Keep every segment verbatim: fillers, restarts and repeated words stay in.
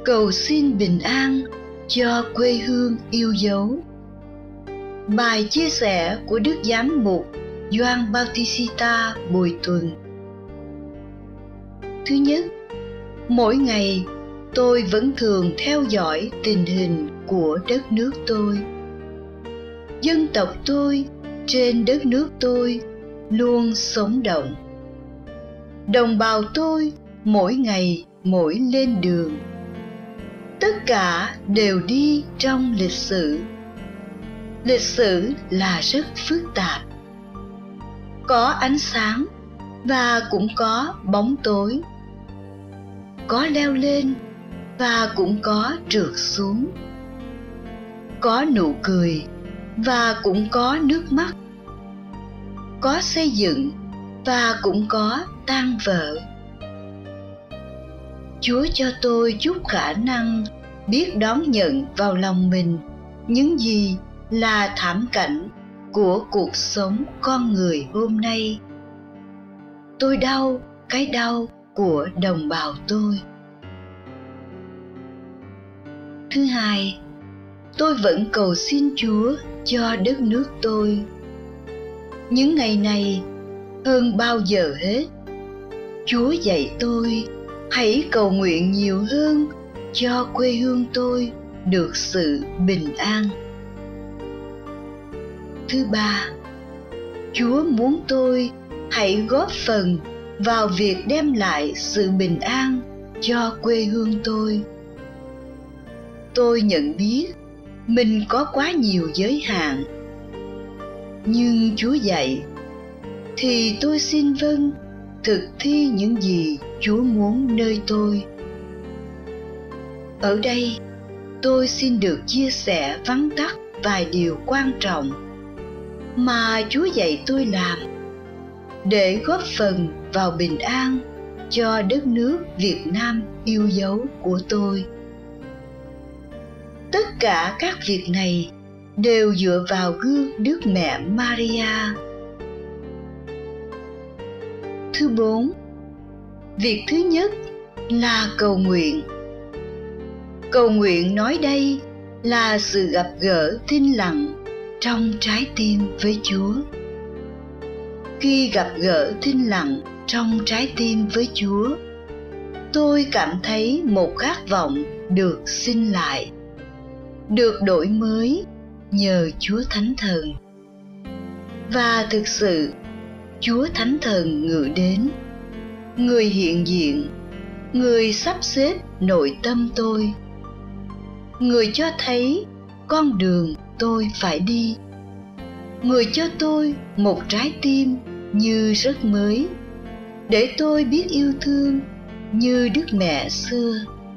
cầu xin bình an cho quê hương yêu dấu. Bài chia sẻ của Đức Giám mục Gioan Bautista Bùi Tuần. Thứ nhất, mỗi ngày tôi vẫn thường theo dõi tình hình của đất nước tôi. Dân tộc tôi trên đất nước tôi luôn sống động. Đồng bào tôi mỗi ngày mỗi lên đường. Tất cả đều đi trong lịch sử. Lịch sử là rất phức tạp. Có ánh sáng và cũng có bóng tối. Có leo lên và cũng có trượt xuống. Có nụ cười và cũng có nước mắt. Có xây dựng và cũng có tan vỡ. Chúa cho tôi chút khả năng biết đón nhận vào lòng mình những gì là thảm cảnh của cuộc sống con người hôm nay. Tôi đau cái đau của đồng bào tôi. Thứ hai, tôi vẫn cầu xin Chúa cho đất nước tôi. Những ngày này, hơn bao giờ hết, Chúa dạy tôi hãy cầu nguyện nhiều hơn cho quê hương tôi được sự bình an. Thứ ba, Chúa muốn tôi hãy góp phần vào việc đem lại sự bình an cho quê hương tôi. Tôi nhận biết mình có quá nhiều giới hạn, nhưng Chúa dạy thì tôi xin vâng thực thi những gì Chúa muốn nơi tôi. Ở đây, tôi xin được chia sẻ vắn tắt vài điều quan trọng mà Chúa dạy tôi làm để góp phần vào bình an cho đất nước Việt Nam yêu dấu của tôi. Tất cả các việc này đều dựa vào gương Đức Mẹ Maria. Thứ bốn, việc thứ nhất là cầu nguyện. Cầu nguyện nói đây là sự gặp gỡ thinh lặng trong trái tim với Chúa. Khi gặp gỡ thinh lặng trong trái tim với Chúa, tôi cảm thấy một khát vọng được sinh lại, được đổi mới nhờ Chúa Thánh Thần. Và thực sự, Chúa Thánh Thần ngự đến, người hiện diện, người sắp xếp nội tâm tôi, người cho thấy con đường tôi phải đi, người cho tôi một trái tim như rất mới, để tôi biết yêu thương như Đức Mẹ xưa.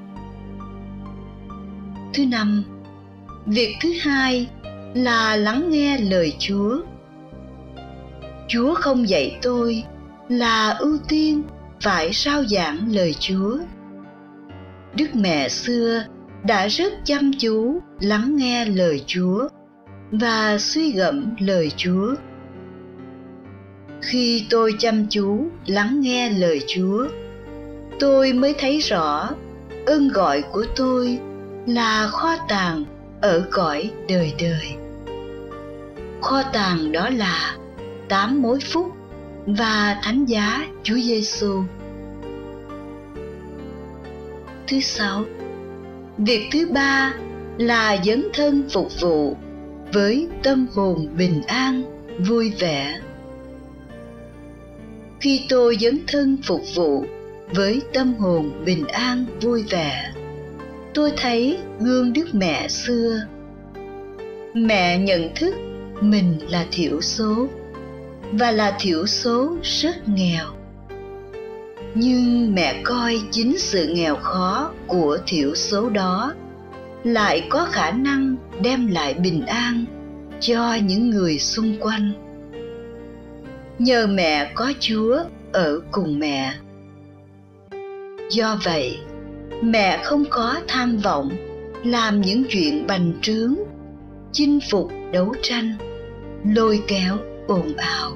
Thứ năm, việc thứ hai là lắng nghe lời Chúa. Chúa không dạy tôi là ưu tiên phải rao giảng lời Chúa. Đức Mẹ xưa đã rất chăm chú lắng nghe lời Chúa và suy gẫm lời Chúa. Khi tôi chăm chú lắng nghe lời Chúa, tôi mới thấy rõ ơn gọi của tôi là kho tàng ở cõi đời đời. Kho tàng đó là tám mối phúc và thánh giá Chúa Giêsu. Thứ sáu, việc thứ ba là dấn thân phục vụ với tâm hồn bình an, vui vẻ. Khi tôi dấn thân phục vụ với tâm hồn bình an, vui vẻ, tôi thấy gương Đức Mẹ xưa. Mẹ nhận thức mình là thiểu số, và là thiểu số rất nghèo. Nhưng mẹ coi chính sự nghèo khó của thiểu số đó lại có khả năng đem lại bình an cho những người xung quanh. Nhờ mẹ có Chúa ở cùng mẹ. Do vậy, mẹ không có tham vọng làm những chuyện bành trướng, chinh phục đấu tranh, lôi kéo ồn ào.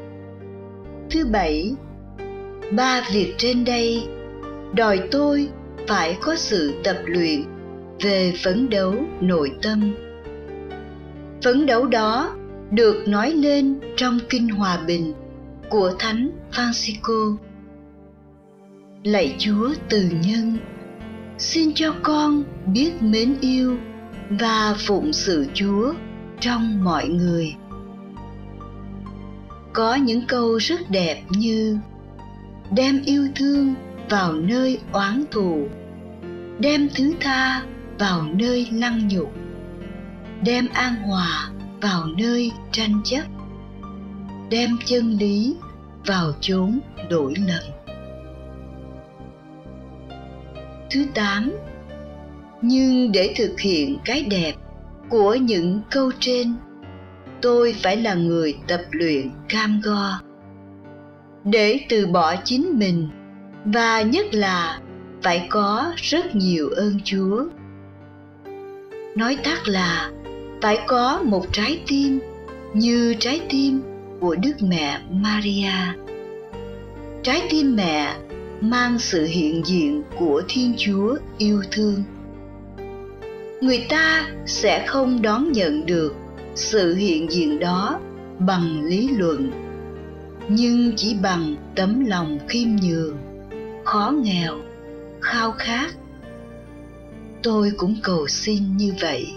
Thứ bảy, ba việc trên đây đòi tôi phải có sự tập luyện về phấn đấu nội tâm. Phấn đấu đó được nói lên trong Kinh Hòa Bình của Thánh Francisco. Lạy Chúa từ nhân, xin cho con biết mến yêu và phụng sự Chúa trong mọi người. Có những câu rất đẹp như: đem yêu thương vào nơi oán thù, đem thứ tha vào nơi lăng nhục, đem an hòa vào nơi tranh chấp, đem chân lý vào chốn lỗi lầm. Thứ tám, nhưng để thực hiện cái đẹp của những câu trên, tôi phải là người tập luyện cam go, để từ bỏ chính mình, và nhất là phải có rất nhiều ơn Chúa. Nói tắt là phải có một trái tim như trái tim của Đức Mẹ Maria. Trái tim mẹ mang sự hiện diện của Thiên Chúa yêu thương. Người ta sẽ không đón nhận được sự hiện diện đó bằng lý luận, nhưng chỉ bằng tấm lòng khiêm nhường, khó nghèo, khao khát. Tôi cũng cầu xin như vậy.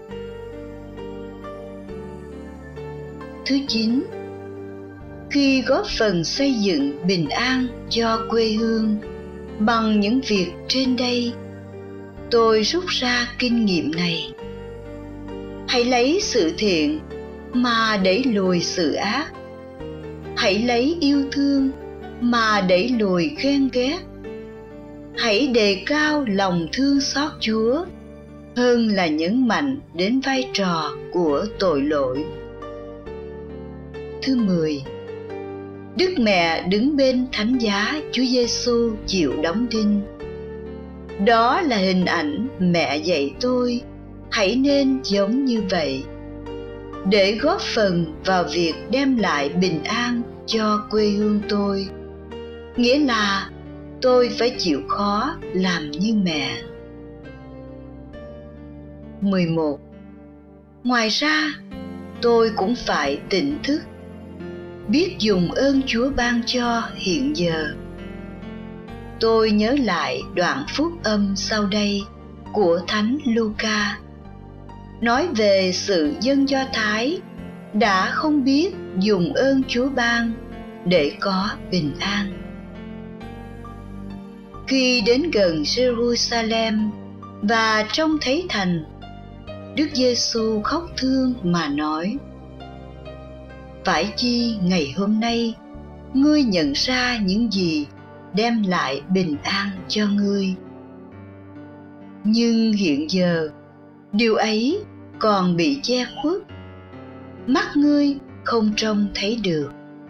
Thứ chín, khi góp phần xây dựng bình an cho quê hương bằng những việc trên đây, tôi rút ra kinh nghiệm này: hãy lấy sự thiện mà đẩy lùi sự ác, hãy lấy yêu thương mà đẩy lùi ghen ghét, hãy đề cao lòng thương xót Chúa hơn là nhấn mạnh đến vai trò của tội lỗi. Thứ mười, Đức Mẹ đứng bên thánh giá Chúa Giêsu chịu đóng đinh. Đó là hình ảnh mẹ dạy tôi hãy nên giống như vậy, để góp phần vào việc đem lại bình an cho quê hương tôi. Nghĩa là tôi phải chịu khó làm như mẹ. mười một. Ngoài ra, tôi cũng phải tỉnh thức, biết dùng ơn Chúa ban cho hiện giờ. Tôi nhớ lại đoạn phúc âm sau đây của Thánh Luca, nói về sự dân Do Thái đã không biết dùng ơn Chúa ban để có bình an. Khi đến gần Jerusalem và trông thấy thành, Đức Giêsu khóc thương mà nói: phải chi ngày hôm nay ngươi nhận ra những gì đem lại bình an cho ngươi, nhưng hiện giờ điều ấy còn bị che khuất, mắt ngươi không trông thấy được.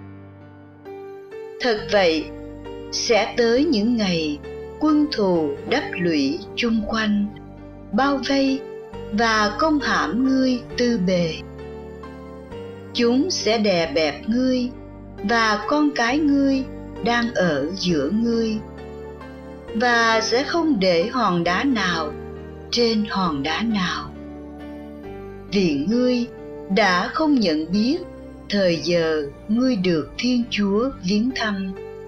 Thật vậy, sẽ tới những ngày quân thù đắp lũy chung quanh, bao vây và công hãm ngươi tư bề. Chúng sẽ đè bẹp ngươi và con cái ngươi đang ở giữa ngươi, và sẽ không để hòn đá nào trên hòn đá nào, vì ngươi đã không nhận biết thời giờ ngươi được Thiên Chúa viếng thăm.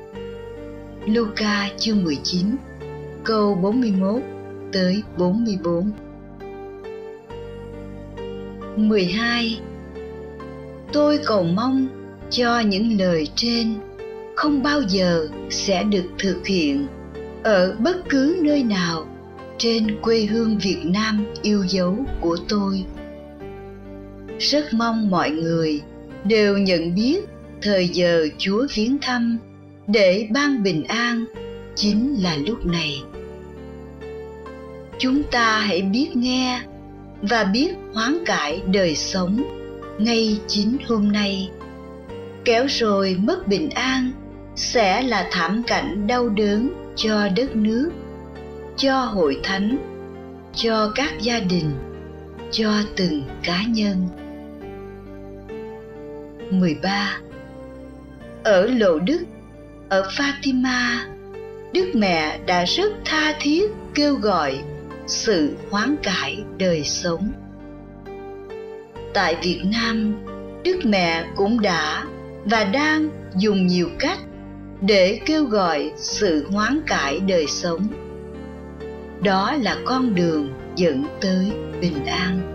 Luca chương mười chín, câu bốn mươi mốt tới bốn mươi bốn. mười hai. Tôi cầu mong cho những lời trên không bao giờ sẽ được thực hiện ở bất cứ nơi nào trên quê hương Việt Nam yêu dấu của tôi. Rất mong mọi người đều nhận biết thời giờ Chúa viếng thăm để ban bình an chính là lúc này. Chúng ta hãy biết nghe và biết hoán cải đời sống ngay chính hôm nay, kéo rồi mất bình an sẽ là thảm cảnh đau đớn cho đất nước, cho hội thánh, cho các gia đình, cho từng cá nhân. mười ba. Ở Lộ Đức, ở Fatima, Đức Mẹ đã rất tha thiết kêu gọi sự hoán cải đời sống. Tại Việt Nam, Đức Mẹ cũng đã và đang dùng nhiều cách để kêu gọi sự hoán cải đời sống. Đó là con đường dẫn tới bình an.